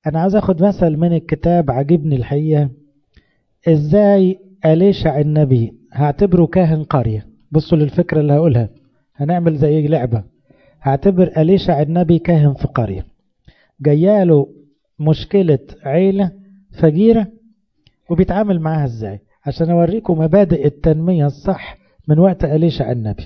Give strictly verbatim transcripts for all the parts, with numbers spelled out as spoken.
أنا عاوز أخد مثل من الكتاب عجبني الحقيقة. إزاي أليشع النبي هعتبره كاهن قرية. بصوا للفكرة اللي هقولها، هنعمل زي لعبة. هعتبر أليشع النبي كاهن في قرية، جاياله مشكلة عيلة فقيرة وبيتعامل معاها إزاي، عشان أوريكم مبادئ التنمية الصح من وقت أليشع النبي.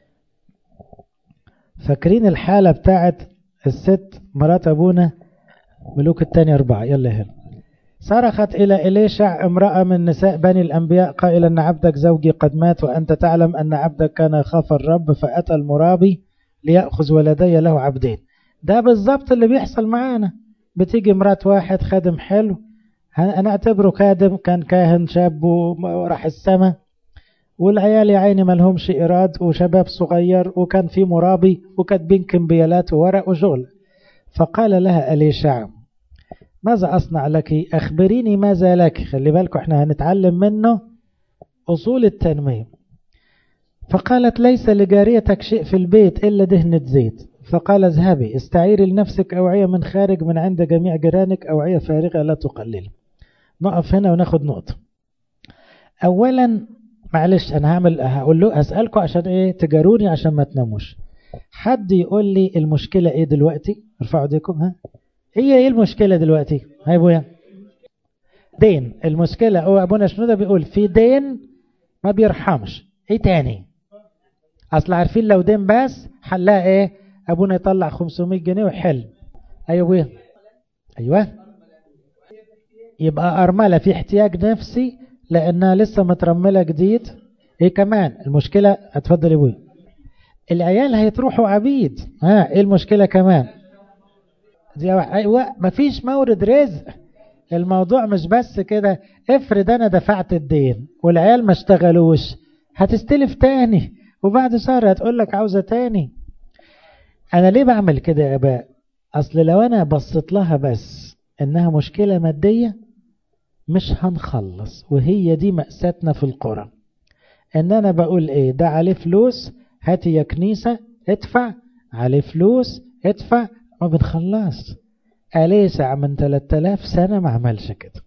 فاكرين الحالة بتاعت الست مرات أبونا ملوك الثاني أربعة؟ يلا هنا. صرخت إلى إليشع امرأة من نساء بني الأنبياء قائلا أن عبدك زوجي قد مات، وأنت تعلم أن عبدك كان يخاف الرب، فأتى المرابي ليأخذ ولدي له عبدين. ده بالضبط اللي بيحصل معانا. بتيجي مرات واحد خادم حلو، أنا أعتبره خادم، كان كاهن شاب وراح السماء، والعيال يا عيني ملهمش إراد وشباب صغير، وكان في مرابي وكاتبين كمبيالات وورق وشغل. فقال لها أليشع ماذا أصنع لك؟ أخبريني ماذا لك. خلي بالكم احنا هنتعلم منه أصول التنمية. فقالت ليس لجاريتك شيء في البيت إلا دهنة زيت. فقال اذهبي استعيري لنفسك أوعية من خارج من عند جميع جيرانك، أوعية فارغة لا تقلل. نقف هنا وناخد نقطة. أولا معلش أنا هعمل هقول له أسألكم عشان إيه تجاروني عشان ما تناموش. حد يقول لي المشكلة إيه دلوقتي؟ ارفعوا ايديكم. ها هي إيه المشكلة دلوقتي؟ هاي ابويا دين. المشكلة هو أبونا شنودة بيقول في دين ما بيرحمش. إيه تاني؟ أصل عارفين لو دين بس حلها إيه؟ أبونا يطلع خمسمائة جنيه وحل. أيوة ابويا. أيوة يبقى أرملة في احتياج نفسي لأنها لسه مترملة جديد. إيه كمان المشكلة؟ أتفضل يا ابويا. العيال هيتروحوا عبيد. ها إيه المشكلة كمان؟ أيوة مفيش مورد رزق. الموضوع مش بس كده. افرض أنا دفعت الدين والعيال ما اشتغلوش، هتستلف تاني وبعد شهر هتقول لك عاوزة تاني. أنا ليه بعمل كده يا أباء؟ أصل لو أنا بصيت لها بس إنها مشكلة مادية مش هنخلص، وهي دي مأساتنا في القرى. إن أنا بقول إيه؟ ده عليه فلوس، هاتي يا كنيسة ادفع، عليه فلوس ادفع، ما بنخلص. أليشع من ثلاثة آلاف سنة ما عملش كده.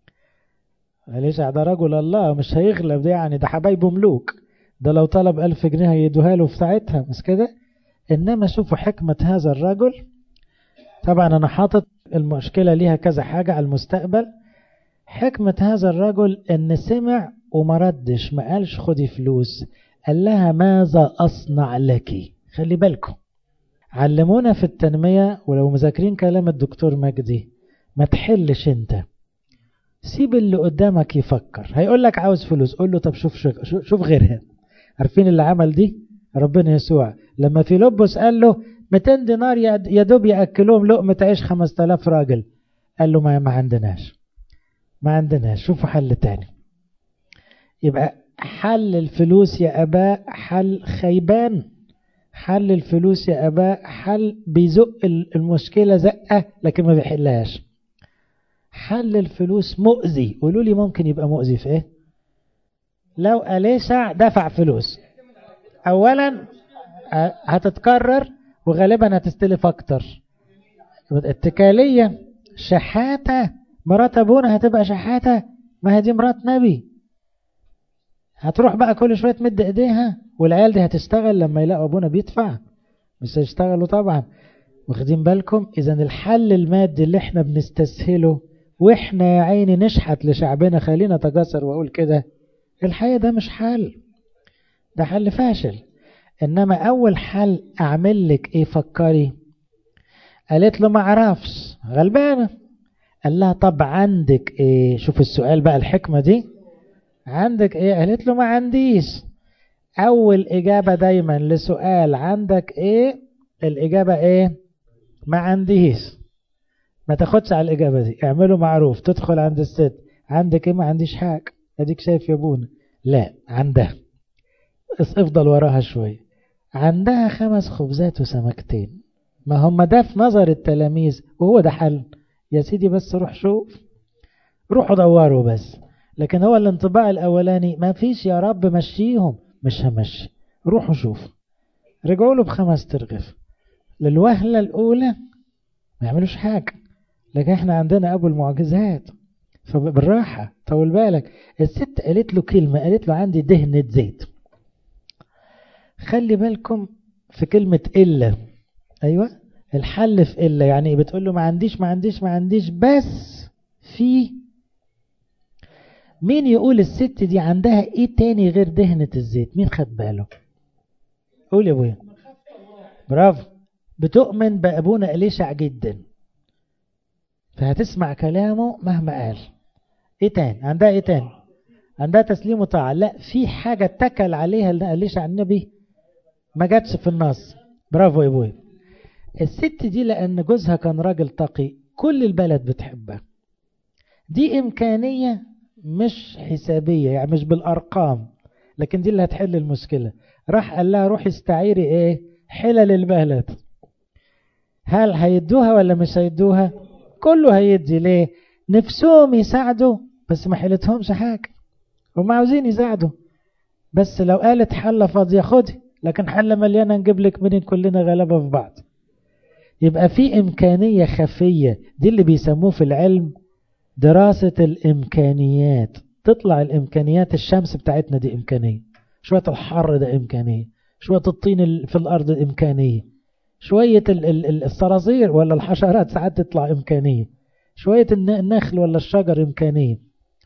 أليشع ده رجل الله مش هيغلب، ده يعني ده حبايبه ملوك، ده لو طلب ألف جنيه هيدوها له في ساعتها، مش كده؟ إنما شوفوا حكمة هذا الرجل. طبعا أنا حاطط المشكلة ليها كذا حاجة على المستقبل. حكمة هذا الرجل إن سمع وما ردش، ما قالش خدي فلوس، قال لها ماذا أصنع لك. خلي بالكم علمونا في التنمية، ولو مذاكرين كلام الدكتور مجدي ما تحلش انت، سيب اللي قدامك يفكر. هيقول لك عاوز فلوس، قول له طب شوف شوف غيرها. عارفين اللي عمل دي؟ ربنا يسوع لما فيلبس قال له مئتين دينار يا دوب يأكلوهم لقمة عيش خمسة آلاف راجل، قال له ما, ما عندناش ما عندناش شوفوا حل تاني. يبقى حل الفلوس يا أباء حل خيبان. حل الفلوس يا أباء حل بيزق المشكلة زقة لكن ما بيحلهاش. حل الفلوس مؤذي. قولوا لي ممكن يبقى مؤذي في ايه؟ لو أليشع دفع فلوس اولا هتتكرر وغالبا هتستلف اكتر. اتكالية شحاتة. مرات ابونا هتبقى شحاتة، ما هي دي مرات نبي. هتروح بقى كل شوية تمد ايديها، والعيال دي هتشتغل لما يلاقوا ابونا بيدفع؟ مش هيشتغلوا طبعا. واخدين بالكم؟ اذا الحل المادي اللي احنا بنستسهله واحنا يا عيني نشحت لشعبنا، خلينا تجسر واقول كده، الحقيقة ده مش حل، ده حل فاشل. انما اول حل اعمل لك ايه؟ فكري. قالت له ما عرفش، غلبانة. قال لها طب عندك ايه؟ شوف السؤال بقى، الحكمة دي. عندك ايه؟ قالت له ما عنديش. اول اجابة دايما لسؤال عندك ايه، الاجابة ايه؟ ما عنديش. ما تاخدش على الإجابة دي، اعمله معروف. تدخل عند الست عندك ايه؟ ما عنديش حاجة. اديك شايف يا ابونا؟ لا عندها. افضل وراها شوية. عندها خمس خبزات وسمكتين. ما هم ده في نظر التلاميذ وهو ده حل يا سيدي، بس روح شوف، روحوا دوروا بس. لكن هو الانطباع الاولاني ما فيش يا رب مشيهم، مش همشي، روحوا شوف. رجعوا له بخمس ترغف. للوهلة الاولى ما يعملوش حاجة، لكن احنا عندنا ابو المعجزات. فبالراحة طول بالك. الست قالت له كلمة، قالت له عندي دهنة زيت. خلي بالكم في كلمة إلا. أيوة الحل في إلا، يعني بتقول له ما عنديش ما عنديش ما عنديش بس في. مين يقول الست دي عندها ايه تاني غير دهنة الزيت؟ مين خد باله؟ قول يا ابويا. برافو. بتؤمن بأبونا إليشع جدا، فهتسمع كلامه مهما قال. ايه تاني عندها؟ ايه تاني عندها؟ تسليم وطاعة. لا، في حاجة اتكل عليها إليشع النبي ما جاتش في النص. برافو يا ابويا. الست دي لأن جوزها كان راجل تقي كل البلد بتحبها. دي إمكانية مش حسابية، يعني مش بالأرقام، لكن دي اللي هتحل المشكلة. راح قال لها روحي استعيري ايه حلل البلد. هل هيدوها ولا مش هيدوها؟ كله هيدي. ليه؟ نفسهم يساعدوا بس ما حلتهمش حاجة. هم عاوزين يساعدوا بس لو قالت حلة فاضية خدي، لكن حلة مليانة نجيب لك منين؟ كلنا غلبة في بعض. يبقى في إمكانية خفية، دي اللي بيسموه في العلم دراسة الإمكانيات. تطلع الإمكانيات. الشمس بتاعتنا دي إمكانية، شوية الحر ده إمكانية، شوية الطين في الأرض إمكانية، شوية الصراصير ولا الحشرات ساعات تطلع إمكانية، شوية النخل ولا الشجر إمكانية.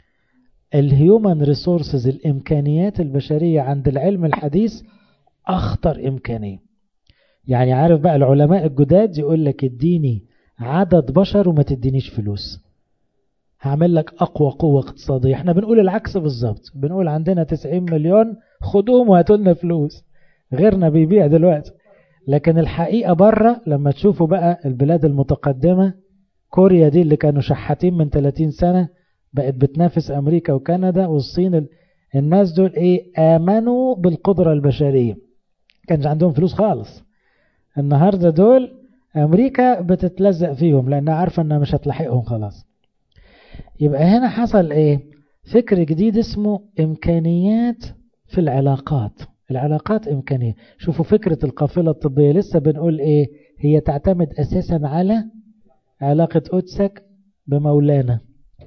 الهيومن ريسورسز، الإمكانيات البشرية عند العلم الحديث أخطر إمكانية. يعني عارف بقى العلماء الجداد يقول لك اديني عدد بشر وما تدينيش فلوس، هعمل لك أقوى قوة اقتصادية. احنا بنقول العكس بالظبط، بنقول عندنا تسعين مليون خدوهم وهاتوا لنا فلوس، غيرنا بيبيع دلوقتي. لكن الحقيقة بره لما تشوفوا بقى البلاد المتقدمة، كوريا دي اللي كانوا شحاتين من ثلاثين سنة بقت بتنافس أمريكا وكندا والصين. الناس دول ايه؟ آمنوا بالقدرة البشرية، كانش عندهم فلوس خالص. النهاردة دول أمريكا بتتلزق فيهم لأنها عارفة أنها مش هتلحقهم خلاص. يبقى هنا حصل ايه؟ فكر جديد اسمه إمكانيات في العلاقات. العلاقات إمكانية. شوفوا فكرة القافلة الطبية، لسه بنقول ايه؟ هي تعتمد أساسا على علاقة قدسك بمولانا.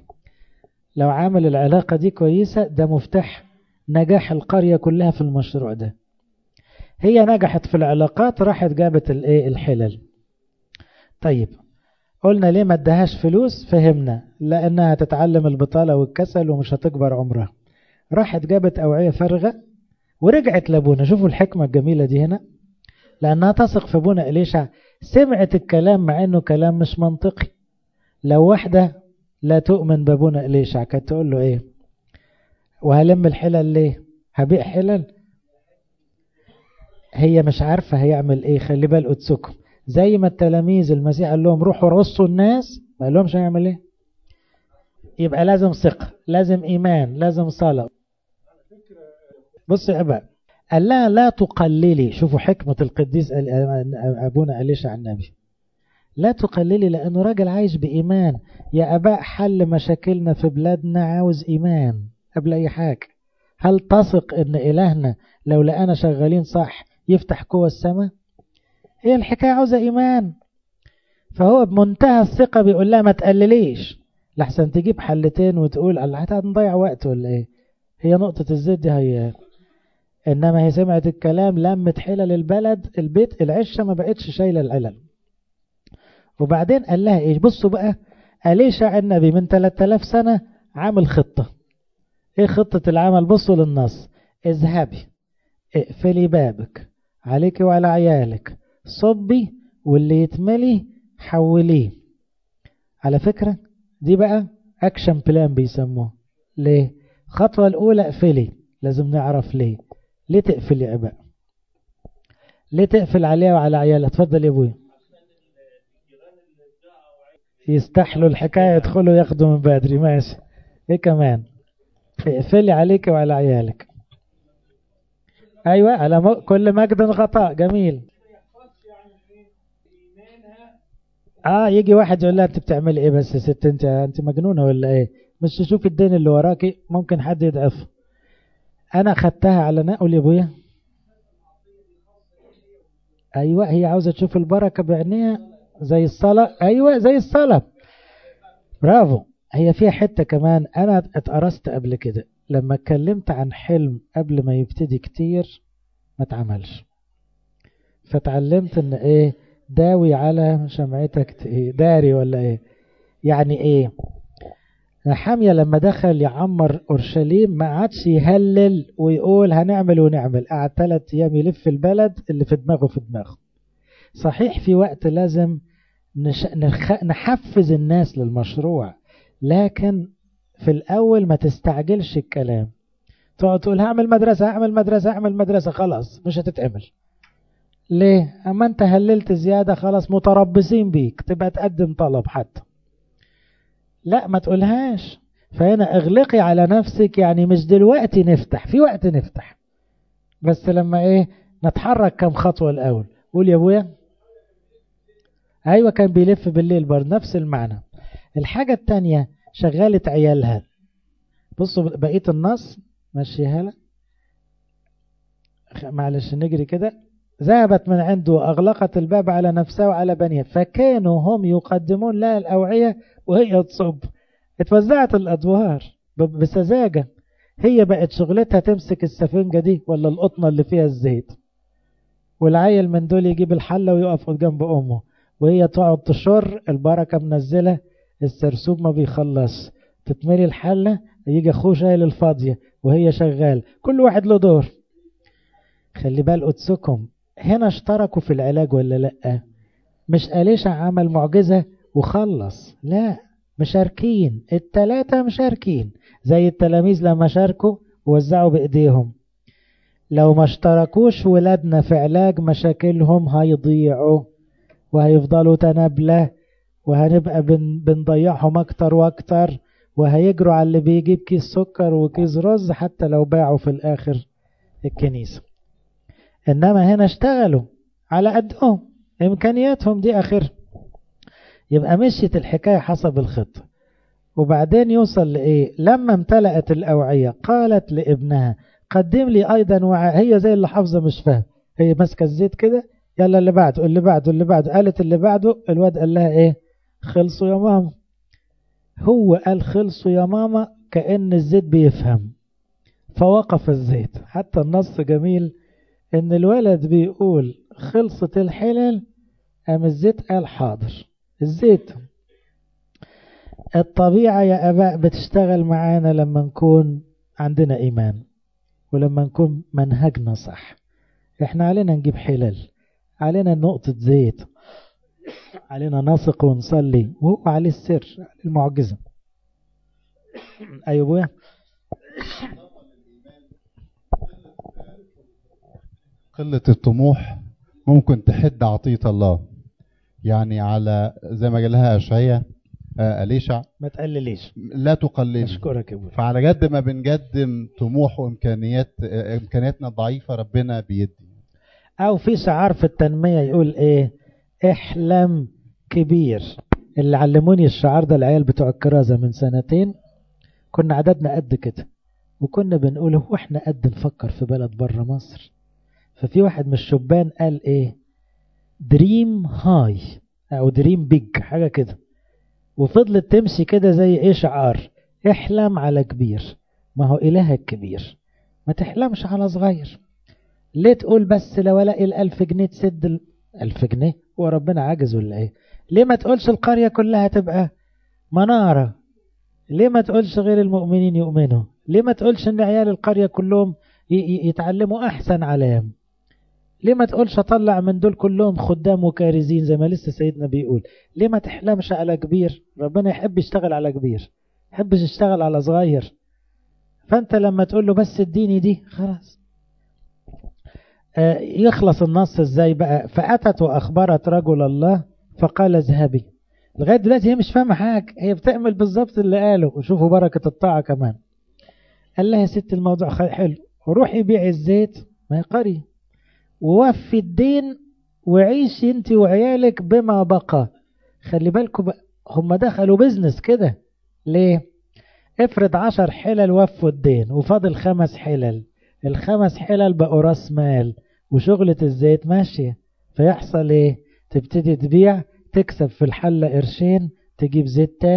لو عامل العلاقة دي كويسة ده مفتاح نجاح القرية كلها في المشروع ده. هي نجحت في العلاقات، راحت جابت الايه؟ الحلل. طيب قلنا ليه ما ادهاش فلوس؟ فهمنا لأنها تتعلم البطالة والكسل ومش هتكبر عمرها. راحت جابت أوعية فارغة ورجعت لابونا. شوفوا الحكمة الجميلة دي هنا، لأنها تثق في ابونا إليشع. سمعت الكلام مع أنه كلام مش منطقي. لو واحدة لا تؤمن بابونا إليشع كانت تقول له إيه؟ وهلم الحلل ليه؟ هبيع حلل؟ هي مش عارفة هيعمل إيه. خلي بال قدسكم، زي ما التلاميذ المسيح قال لهم روحوا رصوا الناس، ما قال لهمش هيعمل إيه؟ يبقى لازم ثقة، لازم إيمان، لازم صلاة. بص يا أبا، قال لها لا تقللي. شوفوا حكمة القديس أبونا إليشع النبي. لا تقللي لأنه راجل عايش بإيمان. يا أباء حل مشاكلنا في بلادنا عاوز إيمان قبل أي حاجة. هل تثق إن إلهنا لو لقانا شغالين صح يفتح قوى السماء؟ هي الحكاية عاوزة إيمان. فهو بمنتهى الثقة بيقول لها ما تقلليش لحسن تجيب حلتين وتقول الله هنضيع وقت ولا إيه. هي نقطة الزيت دي هي. إنما هي سمعت الكلام، لمت حلل البلد، البيت العشة ما بقتش شايلة العلل. وبعدين قال لها إيش؟ بصوا بقى، إليشع النبي من ثلاثة آلاف سنة عامل خطة. إيه خطة العمل؟ بصوا للنص: اذهبي اقفلي بابك عليك وعلى عيالك، صبي واللي يتملي حوليه. على فكرة دي بقى أكشن بلان بيسموه. ليه؟ خطوة الأولى اقفلي. لازم نعرف ليه. ليه تقفل يا أباء؟ ليه تقفل عليها وعلى عيالها؟ اتفضل يا أبوي. يستحلوا الحكاية يدخلوا ياخدوا من بدري. ماشي. ايه كمان؟ اقفلي عليك وعلى عيالك. ايوه، على م... كل مجد غطاء. جميل. اه يجي واحد يقول لها انت بتعملي ايه بس يا ست؟ انت انت مجنونه ولا ايه؟ مش تشوف الدين اللي وراكي؟ ممكن حد يضعف. انا خدتها على نقل يا ابويا. ايوه هي عاوزه تشوف البركه بعينيها زي الصلاه. ايوه زي الصلاه. برافو. هي فيها حتة كمان أنا اتقرصت قبل كده لما اتكلمت عن حلم قبل ما يبتدي كتير ما اتعملش، فتعلمت ان ايه داوي على شمعتك ايه داري ولا ايه. يعني ايه؟ نحمية لما دخل يعمر أورشليم ما عادش يهلل ويقول هنعمل ونعمل، قعد ثلاث أيام يلف البلد اللي في دماغه في دماغه. صحيح في وقت لازم نش... نخ... نحفز الناس للمشروع، لكن في الأول ما تستعجلش الكلام، تقعد تقول هعمل مدرسة هعمل مدرسة هعمل مدرسة، خلاص مش هتتعمل. ليه؟ أما أنت هللت زيادة خلاص متربصين بيك تبقى تقدم طلب حتى. لا ما تقولهاش. فهنا اغلقي على نفسك، يعني مش دلوقتي نفتح، في وقت نفتح، بس لما ايه نتحرك كم خطوة الأول. قول يا ابويا. ايوه كان بيلف بالليل برضه نفس المعنى. الحاجة التانية شغالة عيالها. بصوا بقية النص ماشيها لك، معلش نجري كده. ذهبت من عنده وأغلقت الباب على نفسها وعلى بنيها فكانوا هم يقدمون لها الأوعية وهي تصب. اتوزعت الأدوار بسذاجة. هي بقت شغلتها تمسك السفنجة دي ولا القطنة اللي فيها الزيت، والعيل من دول يجيب الحلة ويقف جنب أمه، وهي تقعد تشر البركة منزلة، السرسوب ما بيخلص، تتملي الحلة يجي أخوه شايل الفاضية وهي شغال، كل واحد له دور. خلي بال قدسكم هنا اشتركوا في العلاج ولا لأ؟ مش قاليش عمل معجزة وخلص، لا، مشاركين، التلاتة مشاركين زي التلاميذ لما شاركوا ووزعوا بإيديهم. لو ما اشتركوش ولادنا في علاج مشاكلهم هيضيعوا وهيفضلوا تنابلة، وهنبقى بن بنضيعهم أكتر وأكتر، وهيجروا على اللي بيجيب كيس سكر وكيس رز حتى لو باعوا في الآخر الكنيسة. إنما هنا اشتغلوا على قدهم إمكانياتهم دي آخر. يبقى مشيت الحكاية حسب الخطة. وبعدين يوصل لإيه؟ لما امتلأت الأوعية قالت لابنها قدم لي أيضا وعاء. هي زي اللي حافظة مش فاهم، هي ماسكة الزيت كده، يلا اللي بعده اللي بعده اللي بعده. قالت اللي بعده، الواد قال لها إيه؟ خلصوا يا ماما. هو قال خلصوا يا ماما كأن الزيت بيفهم، فوقف الزيت. حتى النص جميل إن الولد بيقول خلصت الحلل، قام الزيت قال حاضر. الزيت الطبيعة يا أباء بتشتغل معانا لما نكون عندنا إيمان، ولما نكون منهجنا صح. إحنا علينا نجيب حلل، علينا نقطة زيت، علينا نثق ونصلي، وهو عليه السر المعجزة. أيوة بويا. قلة الطموح ممكن تحد عطية الله، يعني على زي ما قالها أشعياء آه أليشع ما تقلليش، لا تقلل. أشكرك يا ابويا. فعلى قد ما بنقدم طموح وإمكانيات آه إمكانياتنا ضعيفة ربنا بيدي. أو في شعار في التنمية يقول إيه؟ احلم كبير. اللي علموني الشعار ده العيال بتوع الكرازة من سنتين، كنا عددنا قد كده وكنا بنقول هو احنا قد نفكر في بلد بره مصر. ففي واحد من الشبان قال ايه؟ دريم هاي او دريم بيج حاجة كده، وفضلت تمشي كده زي ايه شعار احلم على كبير. ما هو إلهك كبير، ما تحلمش على صغير. ليه تقول بس لو الاقي الالف جنيه تسد الالف جنيه؟ هو ربنا عاجز ولا ايه؟ ليه ما تقولش القرية كلها تبقى منارة؟ ليه ما تقولش غير المؤمنين يؤمنوا؟ ليه ما تقولش ان عيال القرية كلهم يتعلموا احسن علام؟ ليه ما تقولش اطلع من دول كلهم خدام وكارزين زي ما لسه سيدنا بيقول؟ ليه ما تحلمش على كبير؟ ربنا يحب يشتغل على كبير، يحبش يشتغل على صغير. فانت لما تقول له بس اديني دي خلاص. آه يخلص النص ازاي بقى؟ فأتت وأخبرت رجل الله فقال اذهبي. لغاية دلوقتي هي مش فاهمة حاجة، هي بتعمل بالظبط اللي قاله. وشوفوا بركة الطاعة كمان. قال لها يا ست الموضوع حلو، روحي بيعي الزيت، ما هي قرية، ووفي الدين وعيشي انت وعيالك بما بقى. خلي بالكم بقى، هم دخلوا بيزنس كده. ليه؟ افرض عشر حلل وفوا الدين وفاضل خمس حلل، الخمس حلل بقوا راس مال وشغلة الزيت ماشية. فيحصل ايه؟ تبتدي تبيع، تكسب في الحلة قرشين، تجيب زيت تاني،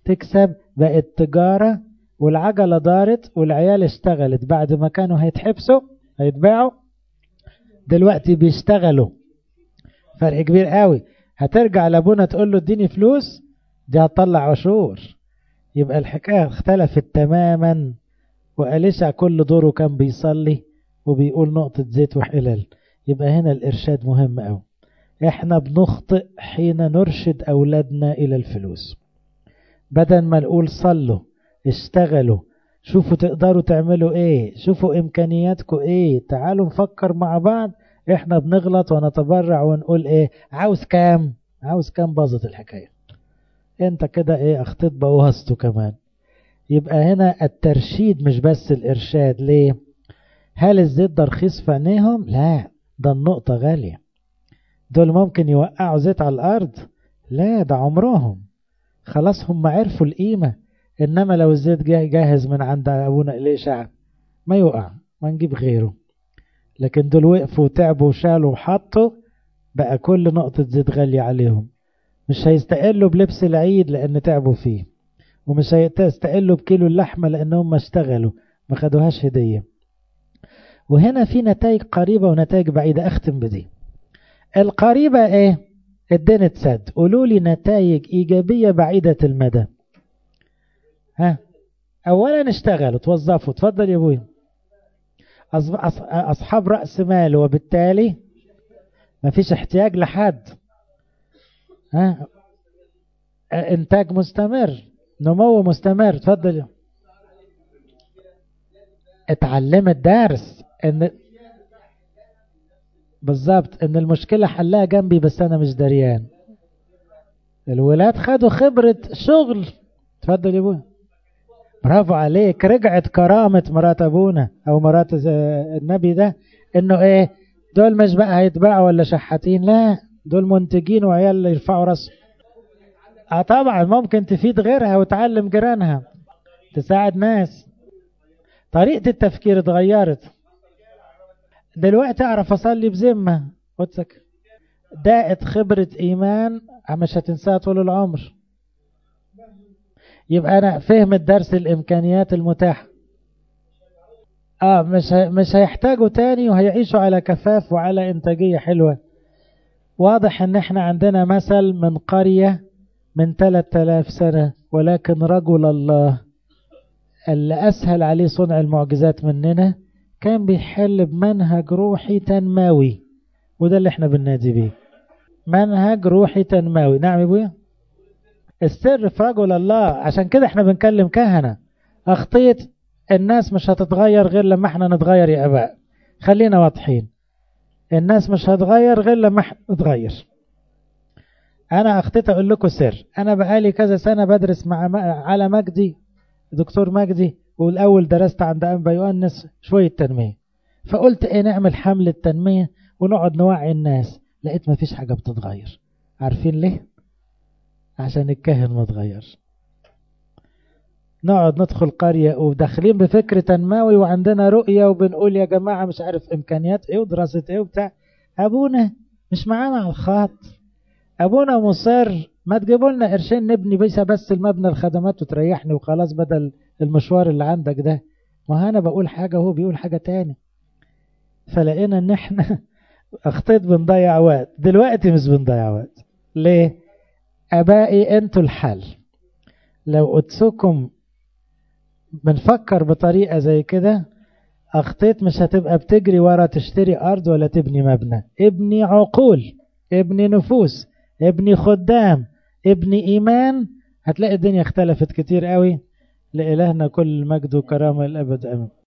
تكسب، بقت تجارة، والعجلة دارت والعيال اشتغلت. بعد ما كانوا هيتحبسوا هيتباعوا دلوقتي بيشتغلوا. فرق كبير قوي. هترجع لابونا تقول له اديني فلوس، دي هتطلع عشور. يبقى الحكاية اختلفت تماما. وأليشع كل دوره كان بيصلي وبيقول نقطة زيت وحلال. يبقى هنا الإرشاد مهم قوي. احنا بنخطئ حين نرشد أولادنا إلى الفلوس. بدل ما نقول صلوا، اشتغلوا، شوفوا تقدروا تعملوا ايه، شوفوا امكانياتكم ايه، تعالوا نفكر مع بعض. احنا بنغلط ونتبرع ونقول ايه، عاوز كام عاوز كام باظت الحكاية. انت كده ايه، اخطيت بوظته كمان. يبقى هنا الترشيد مش بس الارشاد. ليه؟ هل الزيت ده رخيص في عينيهم؟ لا، ده النقطة غالية. دول ممكن يوقعوا زيت على الارض؟ لا، ده عمرهم. خلاص هم عرفوا القيمة. انما لو الزيت جاهز من عند ابونا إليشع ما يوقع، ما نجيب غيره. لكن دول وقفوا وتعبوا وشالوا وحطوا، بقى كل نقطة زيت غالية عليهم. مش هيستقلوا بلبس العيد لان تعبوا فيه، ومش هيستقلوا بكيلو اللحمة لانهم اشتغلوا ما خدوهاش هدية. وهنا في نتائج قريبة ونتائج بعيدة. اختم بدي. القريبة ايه؟ الدين اتسد. قولوا لي نتائج ايجابية بعيدة المدى. ها، اولا اشتغلوا توظفوا. تفضل يا ابوي. اصحاب رأس مال، وبالتالي ما فيش احتياج لحد. ها، انتاج مستمر، نمو مستمر. تفضل. اتعلمت درس ان بالظبط ان المشكلة حلها جنبي بس انا مش دريان. الولاد خدوا خبرة شغل. تفضل يا ابوي. برافو عليك. رجعت كرامة مرات ابونا او مرات النبي ده، انه ايه، دول مش بقى هيتباعوا ولا شحاتين، لا، دول منتجين وعيال اللي يرفعوا راسهم. اه طبعا ممكن تفيد غيرها وتعلم جيرانها، تساعد ناس. طريقة التفكير اتغيرت. دلوقتي اعرف اصلي بذمة. قدسك دقت خبرة ايمان مش هتنساها طول العمر. يبقى انا فهم الدرس، الامكانيات المتاحة. اه مش ه... مش هيحتاجوا تاني، وهيعيشوا على كفاف وعلى انتاجية حلوة. واضح ان احنا عندنا مثل من قرية من ثلاثة آلاف سنة، ولكن رجل الله اللي اسهل عليه صنع المعجزات مننا كان بيحل بمنهج روحي تنموي. وده اللي احنا بننادي بيه، منهج روحي تنموي. نعم يا ابويا. السر في رجل الله. عشان كده احنا بنكلم كهنة. اخطيت، الناس مش هتتغير غير لما احنا نتغير يا اباء. خلينا واضحين، الناس مش هتغير غير لما احنا نتغير. انا اخطيت اقول لكم سر. انا بقالي كذا سنة بدرس مع على مجدي، دكتور مجدي، والاول درست عند انبا يؤنس شوية تنمية. فقلت ايه، نعمل حملة تنمية ونقعد نوعي الناس. لقيت ما فيش حاجة بتتغير. عارفين ليه؟ عشان الكاهن ما تغيرش. نقعد ندخل قرية وداخلين بفكر تنموي وعندنا رؤية وبنقول يا جماعة مش عارف امكانيات ايه ودراسة ايه وبتاع. ابونا مش معانا على الخط. ابونا مصر ما تجيبوا لنا قرشين نبني بيسا بس المبنى الخدمات وتريحني وخلاص بدل المشوار اللي عندك ده. ما انا بقول حاجة وهو بيقول حاجة تاني. فلقينا ان احنا اخطيت بنضيع وقت. دلوقتي مش بنضيع وقت. ليه؟ ابائي انتوا الحل. لو قدسكم بنفكر بطريقة زي كده، اخطيت مش هتبقى بتجري ورا تشتري ارض ولا تبني مبنى. ابني عقول، ابني نفوس، ابني خدام، ابني ايمان. هتلاقي الدنيا اختلفت كتير قوي. لإلهنا كل مجد وكرامة الابد امين.